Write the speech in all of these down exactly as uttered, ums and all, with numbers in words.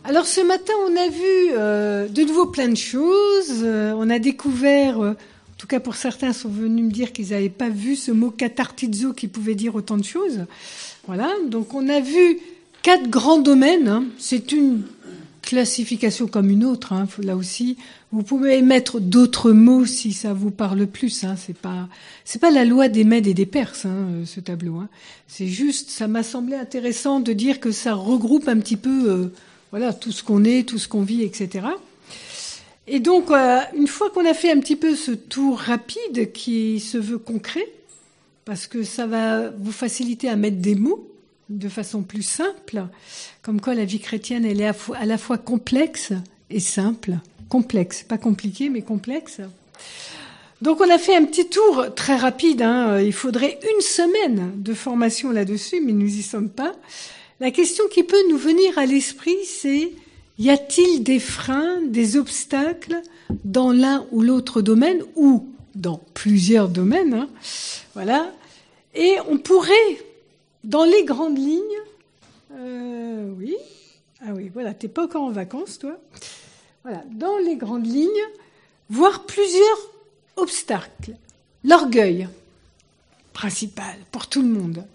Alors ce matin, on a vu euh, de nouveau plein de choses. Euh, on a découvert, euh, en tout cas pour certains, sont venus me dire qu'ils n'avaient pas vu ce mot catartizo qui pouvait dire autant de choses. Voilà, donc on a vu quatre grands domaines. Hein. C'est une classification comme une autre. Hein. Là aussi, vous pouvez mettre d'autres mots si ça vous parle plus. Hein. C'est pas, c'est pas la loi des Mèdes et des Perses, hein, ce tableau. Hein. C'est juste, ça m'a semblé intéressant de dire que ça regroupe un petit peu. Euh, Voilà, tout ce qu'on est, tout ce qu'on vit, et cetera. Et donc, euh, une fois qu'on a fait un petit peu ce tour rapide qui se veut concret, parce que ça va vous faciliter à mettre des mots de façon plus simple, comme quoi la vie chrétienne, elle est à la fois complexe et simple. Complexe, pas compliqué, mais complexe. Donc, on a fait un petit tour très rapide. Hein. Il faudrait une semaine de formation là-dessus, mais nous y sommes pas. La question qui peut nous venir à l'esprit, c'est y a-t-il des freins, des obstacles dans l'un ou l'autre domaine ou dans plusieurs domaines, hein, voilà. Et on pourrait, dans les grandes lignes, euh, oui, ah oui, voilà, t'es pas encore en vacances, toi. Voilà, dans les grandes lignes, voir plusieurs obstacles. L'orgueil, principal pour tout le monde.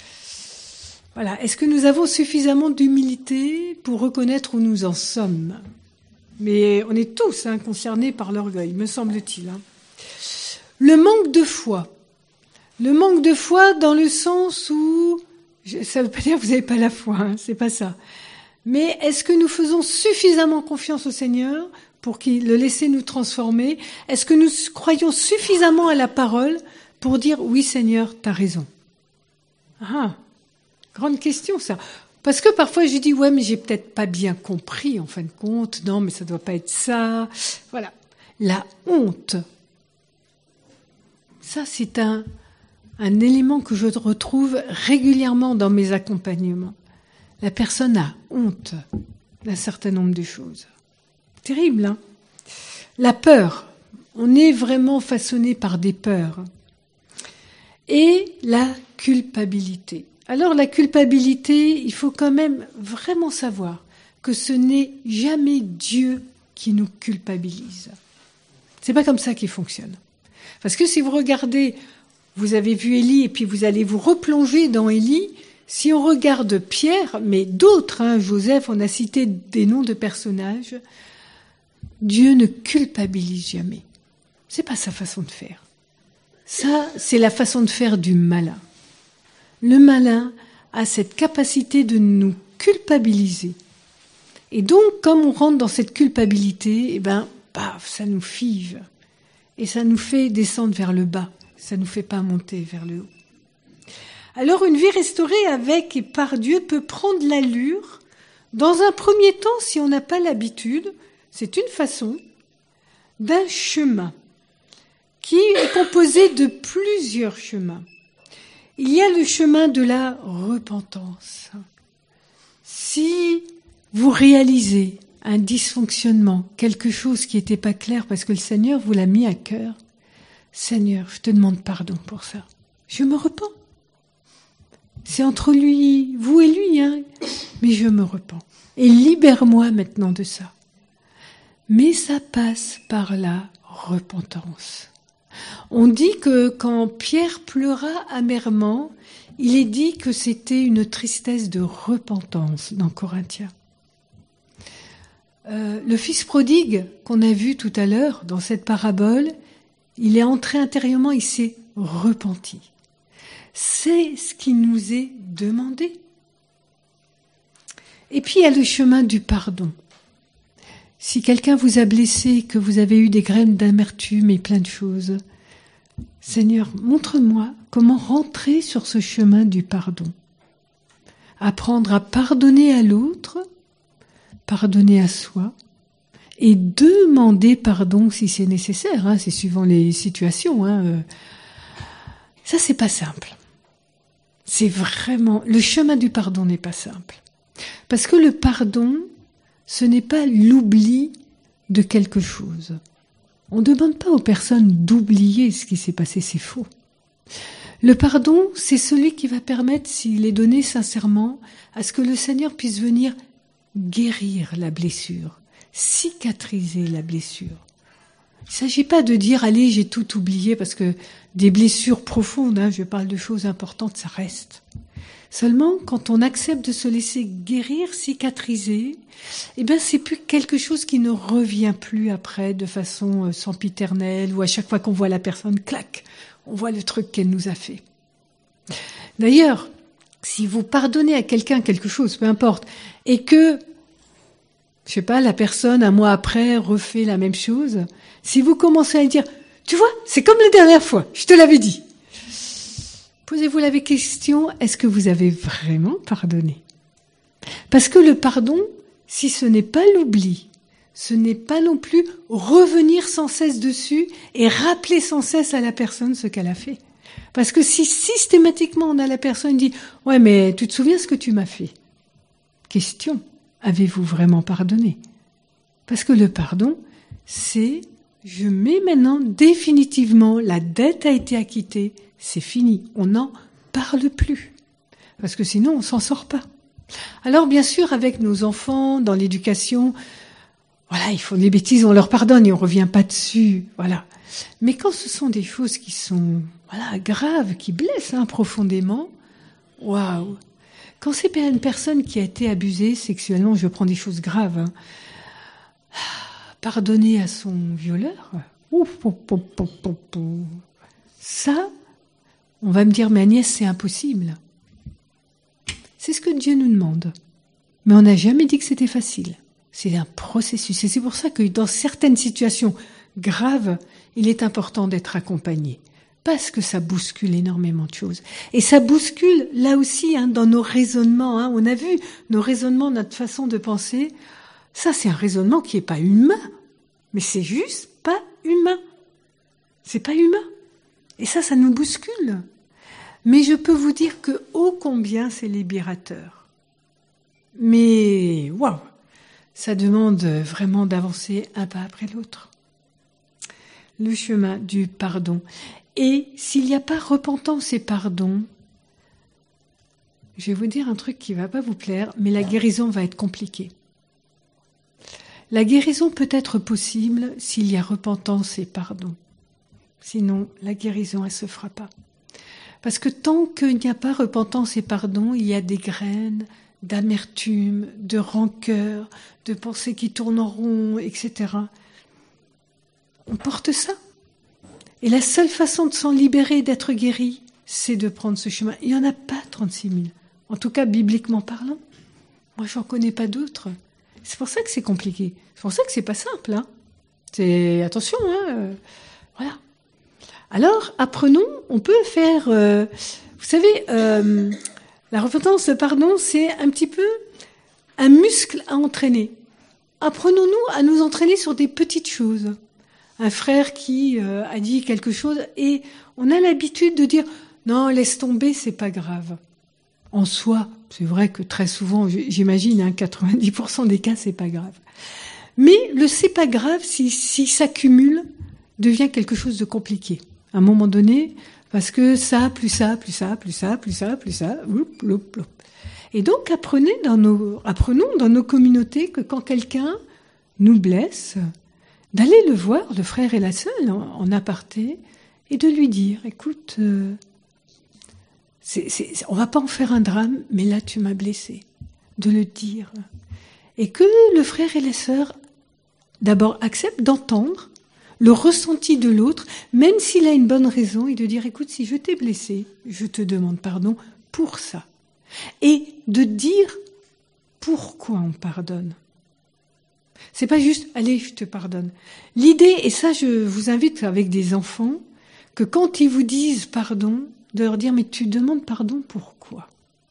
Voilà. Est-ce que nous avons suffisamment d'humilité pour reconnaître où nous en sommes? Mais on est tous hein, concernés par l'orgueil, me semble-t-il. Hein. Le manque de foi. Le manque de foi dans le sens où... Ça ne veut pas dire que vous n'avez pas la foi, hein, c'est pas ça. Mais est-ce que nous faisons suffisamment confiance au Seigneur pour qu'il le laisse nous transformer? Est-ce que nous croyons suffisamment à la parole pour dire « Oui Seigneur, t'as raison ». Ah. Grande question, ça. Parce que parfois, je dis, ouais, mais j'ai peut-être pas bien compris, en fin de compte. Non, mais ça doit pas être ça. Voilà. La honte. Ça, c'est un, un élément que je retrouve régulièrement dans mes accompagnements. La personne a honte d'un certain nombre de choses. Terrible, hein? La peur. On est vraiment façonné par des peurs. Et la culpabilité. Alors la culpabilité, il faut quand même vraiment savoir que ce n'est jamais Dieu qui nous culpabilise. C'est pas comme ça qu'il fonctionne. Parce que si vous regardez, vous avez vu Élie et puis vous allez vous replonger dans Élie, si on regarde Pierre, mais d'autres, hein, Joseph, on a cité des noms de personnages, Dieu ne culpabilise jamais. C'est pas sa façon de faire. Ça, c'est la façon de faire du malin. Le malin a cette capacité de nous culpabiliser. Et donc, comme on rentre dans cette culpabilité, eh ben, paf, ça nous five. Et ça nous fait descendre vers le bas. Ça nous fait pas monter vers le haut. Alors, une vie restaurée avec et par Dieu peut prendre l'allure. Dans un premier temps, si on n'a pas l'habitude, c'est une façon d'un chemin qui est composé de plusieurs chemins. Il y a le chemin de la repentance. Si vous réalisez un dysfonctionnement, quelque chose qui n'était pas clair parce que le Seigneur vous l'a mis à cœur, Seigneur, je te demande pardon pour ça. Je me repens. C'est entre lui, vous et lui, hein, mais je me repens. Et libère-moi maintenant de ça. Mais ça passe par la repentance. On dit que quand Pierre pleura amèrement, il est dit que c'était une tristesse de repentance dans Corinthiens. Euh, le fils prodigue qu'on a vu tout à l'heure dans cette parabole, il est entré intérieurement, il s'est repenti. C'est ce qui nous est demandé. Et puis il y a le chemin du pardon. Si quelqu'un vous a blessé, que vous avez eu des graines d'amertume et plein de choses, Seigneur, montre-moi comment rentrer sur ce chemin du pardon. Apprendre à pardonner à l'autre, pardonner à soi, et demander pardon si c'est nécessaire, hein, c'est suivant les situations. Hein. Ça, c'est pas simple. C'est vraiment... Le chemin du pardon n'est pas simple. Parce que le pardon, ce n'est pas l'oubli de quelque chose. On ne demande pas aux personnes d'oublier ce qui s'est passé, c'est faux. Le pardon, c'est celui qui va permettre, s'il est donné sincèrement, à ce que le Seigneur puisse venir guérir la blessure, cicatriser la blessure. Il ne s'agit pas de dire « allez, j'ai tout oublié » parce que des blessures profondes, hein, je parle de choses importantes, ça reste. Seulement, quand on accepte de se laisser guérir, cicatriser, eh ben, c'est plus quelque chose qui ne revient plus après de façon sempiternelle ou à chaque fois qu'on voit la personne, clac, on voit le truc qu'elle nous a fait. D'ailleurs, si vous pardonnez à quelqu'un quelque chose, peu importe, et que, je sais pas, la personne, un mois après, refait la même chose, si vous commencez à dire, tu vois, c'est comme la dernière fois, je te l'avais dit. Posez-vous la question, est-ce que vous avez vraiment pardonné? Parce que le pardon, si ce n'est pas l'oubli, ce n'est pas non plus revenir sans cesse dessus et rappeler sans cesse à la personne ce qu'elle a fait. Parce que si systématiquement on a la personne qui dit « Ouais, mais tu te souviens ce que tu m'as fait ?» Question, avez-vous vraiment pardonné? Parce que le pardon, c'est « je mets maintenant définitivement, la dette a été acquittée, c'est fini, on n'en parle plus. » Parce que sinon on s'en sort pas. Alors bien sûr, avec nos enfants, dans l'éducation, voilà, ils font des bêtises, on leur pardonne et on revient pas dessus, voilà. Mais quand ce sont des choses qui sont, voilà, graves, qui blessent hein, profondément, waouh. Quand c'est une personne qui a été abusée sexuellement, je prends des choses graves, hein, pardonner à son violeur, ouf, ouf, ouf, ouf, ouf, ouf. Ça, on va me dire, mais Agnès, c'est impossible. C'est ce que Dieu nous demande. Mais on n'a jamais dit que c'était facile. C'est un processus. Et c'est pour ça que dans certaines situations graves, il est important d'être accompagné. Parce que ça bouscule énormément de choses. Et ça bouscule, là aussi, hein, dans nos raisonnements. Hein. On a vu nos raisonnements, notre façon de penser. Ça, c'est un raisonnement qui n'est pas humain. Mais c'est juste pas humain. C'est pas humain. Et ça, ça nous bouscule. Mais je peux vous dire que ô combien c'est libérateur. Mais waouh, ça demande vraiment d'avancer un pas après l'autre. Le chemin du pardon. Et s'il n'y a pas repentance et pardon, je vais vous dire un truc qui ne va pas vous plaire, mais la guérison va être compliquée. La guérison peut être possible s'il y a repentance et pardon. Sinon, la guérison, elle ne se fera pas. Parce que tant qu'il n'y a pas repentance et pardon, il y a des graines d'amertume, de rancœur, de pensées qui tournent en rond, et cetera. On porte ça. Et la seule façon de s'en libérer, d'être guéri, c'est de prendre ce chemin. Il n'y en a pas trente-six mille. En tout cas, bibliquement parlant. Moi, je n'en connais pas d'autres. C'est pour ça que c'est compliqué. C'est pour ça que c'est pas simple. Hein. C'est attention, hein. Euh, voilà. Alors, apprenons, on peut faire, euh, vous savez, euh, la repentance, le pardon, c'est un petit peu un muscle à entraîner. Apprenons-nous à nous entraîner sur des petites choses. Un frère qui euh, a dit quelque chose et on a l'habitude de dire « non, laisse tomber, c'est pas grave ». En soi, c'est vrai que très souvent, j'imagine, hein, quatre-vingt-dix pour cent des cas, c'est pas grave. Mais le « c'est pas grave », si, si s'accumule, devient quelque chose de compliqué. À un moment donné, parce que ça, plus ça, plus ça, plus ça, plus ça, plus ça, loup, loup, loup. Et donc, apprenez dans nos, apprenons dans nos communautés que quand quelqu'un nous blesse, d'aller le voir, le frère et la sœur, en, en aparté, et de lui dire, écoute, euh, c'est, c'est, on va pas en faire un drame, mais là, tu m'as blessé. De le dire. Et que le frère et la sœur, d'abord, acceptent d'entendre le ressenti de l'autre, même s'il a une bonne raison, et de dire, écoute, si je t'ai blessé, je te demande pardon pour ça. Et de dire pourquoi on pardonne. C'est pas juste, allez, je te pardonne. L'idée, et ça je vous invite avec des enfants, que quand ils vous disent pardon, de leur dire, mais tu demandes pardon pourquoi ?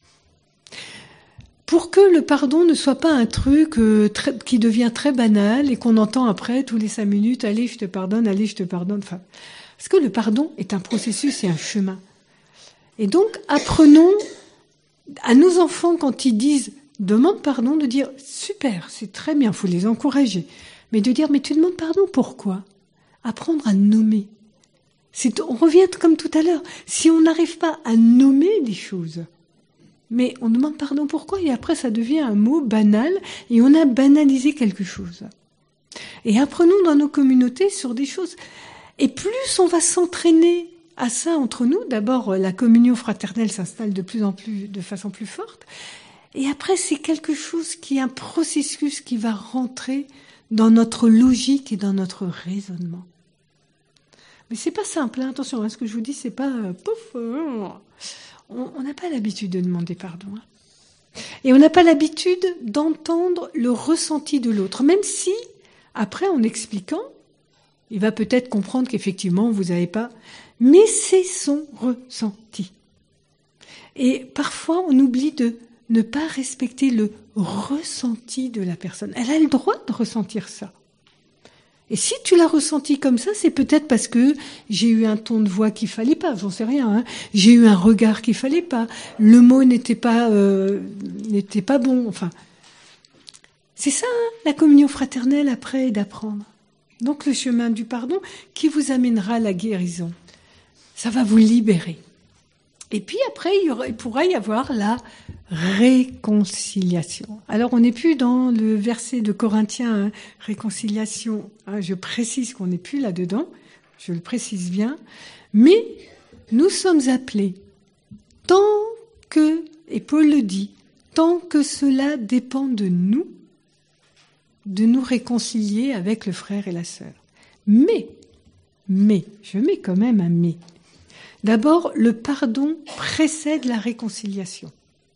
Pour que le pardon ne soit pas un truc euh, très, qui devient très banal et qu'on entend après, tous les cinq minutes, allez, je te pardonne, allez, je te pardonne. Enfin, parce que le pardon est un processus et un chemin. Et donc, apprenons à nos enfants, quand ils disent « demande pardon », de dire « super, c'est très bien, il faut les encourager ». Mais de dire « mais tu demandes pardon, pourquoi ?» Apprendre à nommer. C'est, on revient comme tout à l'heure. Si on n'arrive pas à nommer des choses, Mais on demande pardon pourquoi et après ça devient un mot banal et on a banalisé quelque chose. Et apprenons dans nos communautés sur des choses. Et plus on va s'entraîner à ça entre nous, d'abord la communion fraternelle s'installe de plus en plus, de façon plus forte. Et après c'est quelque chose qui est un processus qui va rentrer dans notre logique et dans notre raisonnement. Mais c'est pas simple, hein. Attention, hein, ce que je vous dis, c'est pas euh, pouf. Euh, on n'a pas l'habitude de demander pardon. Hein. Et on n'a pas l'habitude d'entendre le ressenti de l'autre, même si, après, en expliquant, il va peut-être comprendre qu'effectivement, vous n'avez pas... Mais c'est son ressenti. Et parfois, on oublie de ne pas respecter le ressenti de la personne. Elle a le droit de ressentir ça. Et si tu l'as ressenti comme ça, c'est peut-être parce que j'ai eu un ton de voix qu'il fallait pas, j'en sais rien. Hein. J'ai eu un regard qu'il fallait pas. Le mot n'était pas euh, n'était pas bon. Enfin, c'est ça, hein, la communion fraternelle après d'apprendre. Donc le chemin du pardon qui vous amènera à la guérison. Ça va vous libérer. Et puis après, il, y aura, il pourra y avoir la réconciliation. Alors, on n'est plus dans le verset de Corinthiens, hein, réconciliation. Hein, je précise qu'on n'est plus là-dedans, je le précise bien. Mais nous sommes appelés, tant que, et Paul le dit, tant que cela dépend de nous, de nous réconcilier avec le frère et la sœur. Mais, mais, je mets quand même un mais. D'abord, le pardon précède la réconciliation.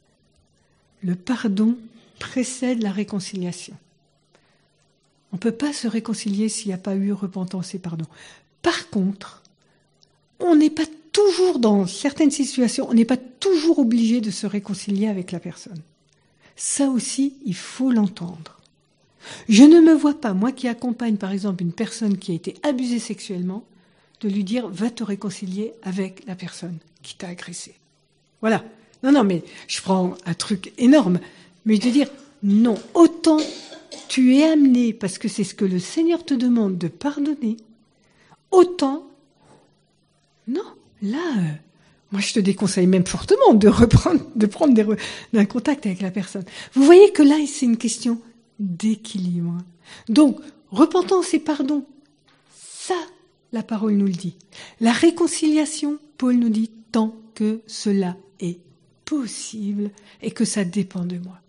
Le pardon précède la réconciliation. On ne peut pas se réconcilier s'il n'y a pas eu repentance et pardon. Par contre, on n'est pas toujours, dans certaines situations, on n'est pas toujours obligé de se réconcilier avec la personne. Ça aussi, il faut l'entendre. Je ne me vois pas, moi qui accompagne par exemple une personne qui a été abusée sexuellement, de lui dire « va te réconcilier avec la personne qui t'a agressé ». Voilà. Non, non, mais je prends un truc énorme. Mais de dire « non, autant tu es amené, parce que c'est ce que le Seigneur te demande de pardonner, autant, non, là, euh, moi je te déconseille même fortement de reprendre, de prendre des re, d'un contact avec la personne. » Vous voyez que là, c'est une question d'équilibre. Donc, repentance et pardon, ça, la parole nous le dit. La réconciliation, Paul nous dit, tant que cela est possible et que ça dépend de moi.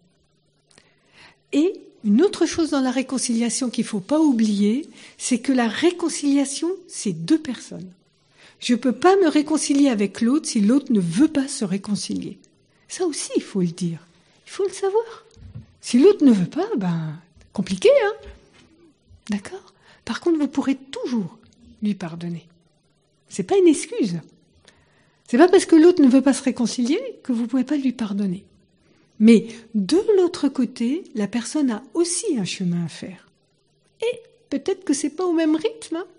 Et une autre chose dans la réconciliation qu'il ne faut pas oublier, c'est que la réconciliation, c'est deux personnes. Je ne peux pas me réconcilier avec l'autre si l'autre ne veut pas se réconcilier. Ça aussi, il faut le dire. Il faut le savoir. Si l'autre ne veut pas, ben, compliqué, hein. D'accord ? Par contre, vous pourrez toujours lui pardonner. C'est pas une excuse. C'est pas parce que l'autre ne veut pas se réconcilier que vous pouvez pas lui pardonner. Mais de l'autre côté, la personne a aussi un chemin à faire. Et peut-être que c'est pas au même rythme. Hein.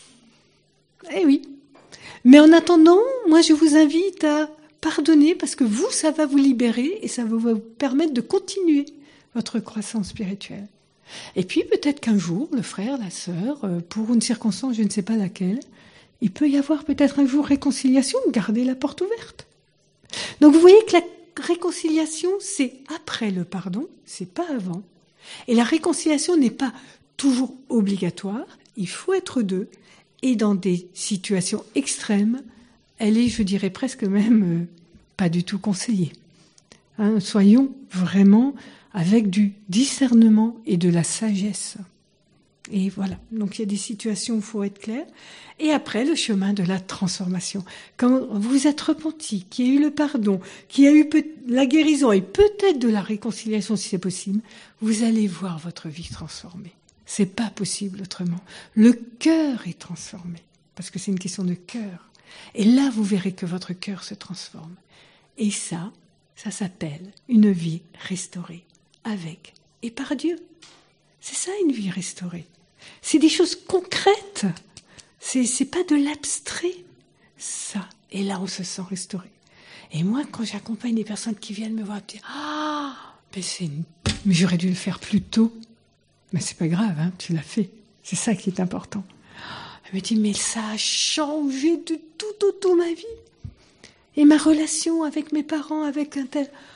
Eh oui. Mais en attendant, moi je vous invite à pardonner parce que vous, ça va vous libérer et ça va vous permettre de continuer votre croissance spirituelle. Et puis peut-être qu'un jour, le frère, la sœur, pour une circonstance, je ne sais pas laquelle, il peut y avoir peut-être un jour réconciliation, garder la porte ouverte. Donc vous voyez que la réconciliation, c'est après le pardon, c'est pas avant. Et la réconciliation n'est pas toujours obligatoire, il faut être deux. Et dans des situations extrêmes, elle est, je dirais presque même, euh, pas du tout conseillée. Hein, soyons vraiment avec du discernement et de la sagesse. Et voilà, donc il y a des situations où il faut être clair. Et après, le chemin de la transformation. Quand vous êtes repenti, qu'il y a eu le pardon, qu'il y a eu la guérison et peut-être de la réconciliation si c'est possible, vous allez voir votre vie transformée. C'est pas possible autrement. Le cœur est transformé, parce que c'est une question de cœur. Et là, vous verrez que votre cœur se transforme. Et ça, ça s'appelle une vie restaurée. Avec et par Dieu. C'est ça une vie restaurée. C'est des choses concrètes. C'est, c'est pas de l'abstrait. Ça. Et là, on se sent restauré. Et moi, quand j'accompagne des personnes qui viennent me voir, me dire ah, mais c'est une... mais j'aurais dû le faire plus tôt. Mais c'est pas grave, hein, tu l'as fait. C'est ça qui est important. Elle me dit mais ça a changé de tout, tout, tout ma vie. Et ma relation avec mes parents, avec un tel.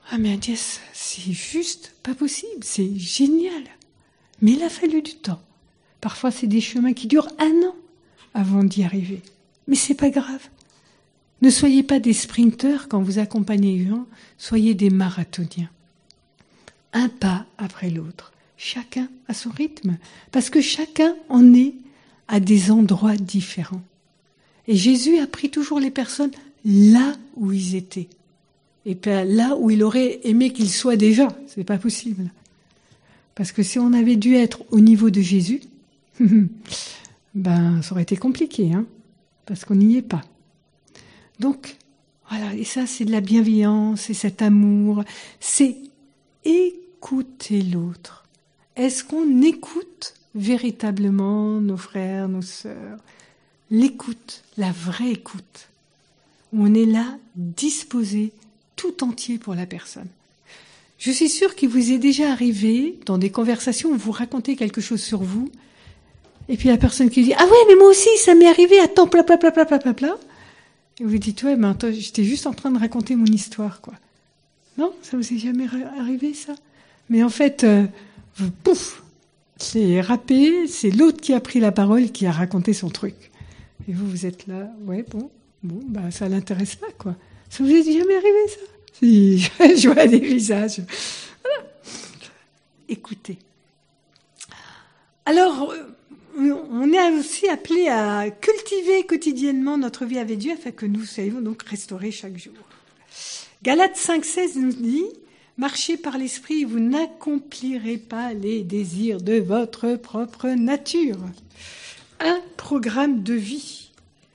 Ah mais Agnès, c'est juste pas possible, c'est génial. Mais il a fallu du temps. Parfois c'est des chemins qui durent un an avant d'y arriver. Mais c'est pas grave. Ne soyez pas des sprinteurs quand vous accompagnez les gens, soyez des marathoniens. Un pas après l'autre, chacun à son rythme, parce que chacun en est à des endroits différents. Et Jésus a pris toujours les personnes là où ils étaient. Et pas là où il aurait aimé qu'ils soient déjà. C'est pas possible. Parce que si on avait dû être au niveau de Jésus, ben, ça aurait été compliqué, hein, parce qu'on n'y est pas. Donc, voilà, et ça, c'est de la bienveillance, c'est cet amour, c'est écouter l'autre. Est-ce qu'on écoute véritablement nos frères, nos sœurs? L'écoute, la vraie écoute. On est là, disposé, tout entier pour la personne. Je suis sûre qu'il vous est déjà arrivé, dans des conversations où vous racontez quelque chose sur vous, et puis la personne qui dit « Ah ouais, mais moi aussi, ça m'est arrivé, attends, pla pla pla pla pla pla pla ». Et vous dites « Ouais, mais attends, j'étais juste en train de raconter mon histoire, quoi. » Non, ça vous est jamais arrivé, ça? Mais en fait, euh, pouf, c'est râpé, c'est l'autre qui a pris la parole, qui a raconté son truc. Et vous, vous êtes là, ouais, bon, bon, bah ça l'intéresse pas, quoi. Ça vous est jamais arrivé, ça? Si, je vois des visages. Voilà. Écoutez. Alors, on est aussi appelé à cultiver quotidiennement notre vie avec Dieu afin que nous soyons donc restaurés chaque jour. Galates cinq seize nous dit « Marchez par l'esprit, vous n'accomplirez pas les désirs de votre propre nature. » Un programme de vie.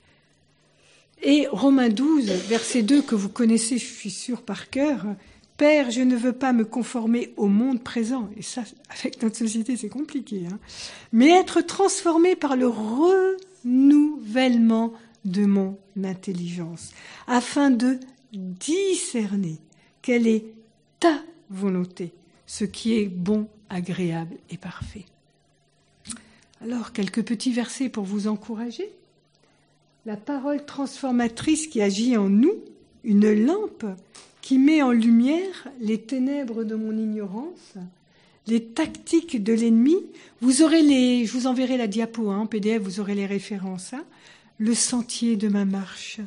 Et Romains douze, verset deux, que vous connaissez, je suis sûre, par cœur, « Père, je ne veux pas me conformer au monde présent. » Et ça, avec notre société, c'est compliqué. Hein, mais être transformé par le renouvellement de mon intelligence, afin de discerner quelle est ta volonté, ce qui est bon, agréable et parfait. Alors, quelques petits versets pour vous encourager. La parole transformatrice qui agit en nous, une lampe qui met en lumière les ténèbres de mon ignorance, les tactiques de l'ennemi. Vous aurez les, je vous enverrai la diapo hein, en P D F, vous aurez les références. Hein, le sentier de ma marche.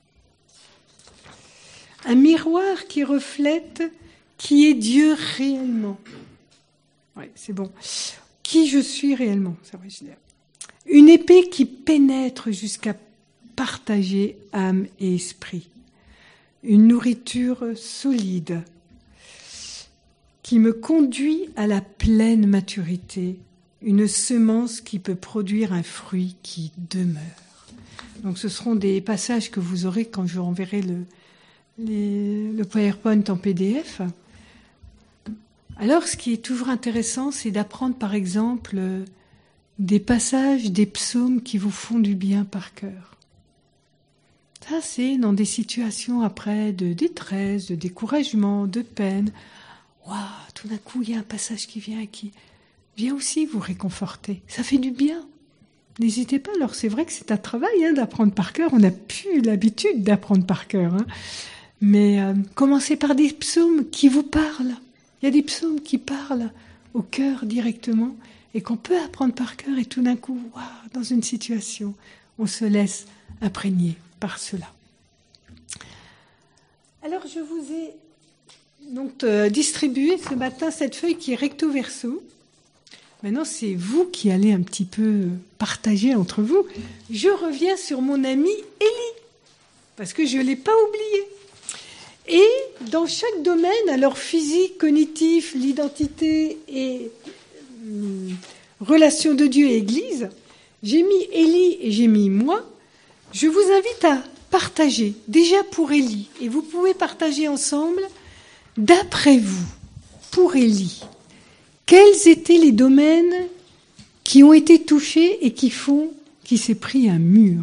Un miroir qui reflète qui est Dieu réellement. Oui, c'est bon. Qui je suis réellement, ça va, je dis. Une épée qui pénètre jusqu'à partager âme et esprit. Une nourriture solide qui me conduit à la pleine maturité. Une semence qui peut produire un fruit qui demeure. Donc ce seront des passages que vous aurez quand je renverrai le, les, le PowerPoint en P D F. Alors ce qui est toujours intéressant, c'est d'apprendre par exemple des passages, des psaumes qui vous font du bien par cœur. Ça, c'est dans des situations après de détresse, de découragement, de peine. Waouh, tout d'un coup, il y a un passage qui vient et qui vient aussi vous réconforter. Ça fait du bien. N'hésitez pas. Alors, c'est vrai que c'est un travail hein, d'apprendre par cœur. On n'a plus l'habitude d'apprendre par cœur. Hein. Mais euh, commencez par des psaumes qui vous parlent. Il y a des psaumes qui parlent au cœur directement et qu'on peut apprendre par cœur. Et tout d'un coup, waouh, dans une situation, on se laisse imprégner par cela. Alors, je vous ai donc euh, distribué ce matin cette feuille qui est recto verso. Maintenant, c'est vous qui allez un petit peu partager entre vous. Je reviens sur mon ami Élie, parce que je ne l'ai pas oublié. Et dans chaque domaine, alors physique, cognitif, l'identité et hum, relation de Dieu et Église, j'ai mis Élie et j'ai mis moi. Je vous invite à partager, déjà pour Élie, et vous pouvez partager ensemble, d'après vous, pour Élie, quels étaient les domaines qui ont été touchés et qui font qu'il s'est pris un mur?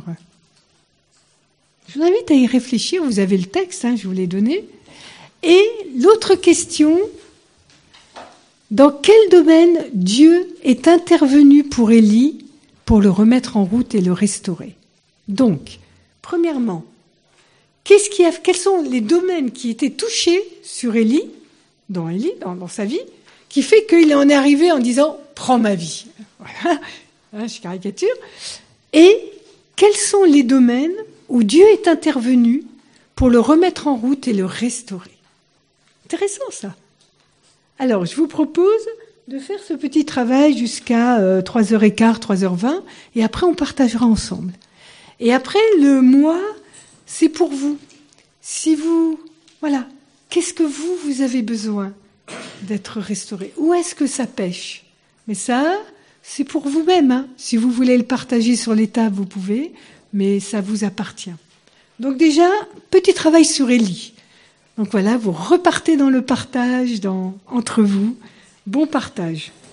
Je vous invite à y réfléchir, vous avez le texte, hein, je vous l'ai donné. Et l'autre question, dans quel domaine Dieu est intervenu pour Élie pour le remettre en route et le restaurer? Donc, premièrement, qu'est-ce qui a, quels sont les domaines qui étaient touchés sur Élie, dans Élie, dans, dans sa vie, qui fait qu'il en est arrivé en disant « prends ma vie ». Voilà, hein, je caricature. Et quels sont les domaines où Dieu est intervenu pour le remettre en route et le restaurer. Intéressant ça. Alors, je vous propose de faire ce petit travail jusqu'à euh, trois heures quinze, trois heures vingt, et après on partagera ensemble. Et après, le mois, c'est pour vous. Si vous... Voilà. Qu'est-ce que vous, vous avez besoin d'être restauré? Où est-ce que ça pêche? Mais ça, c'est pour vous-même. Hein. Si vous voulez le partager sur les tables, vous pouvez, mais ça vous appartient. Donc déjà, petit travail sur Élie. Donc voilà, vous repartez dans le partage dans, entre vous. Bon partage.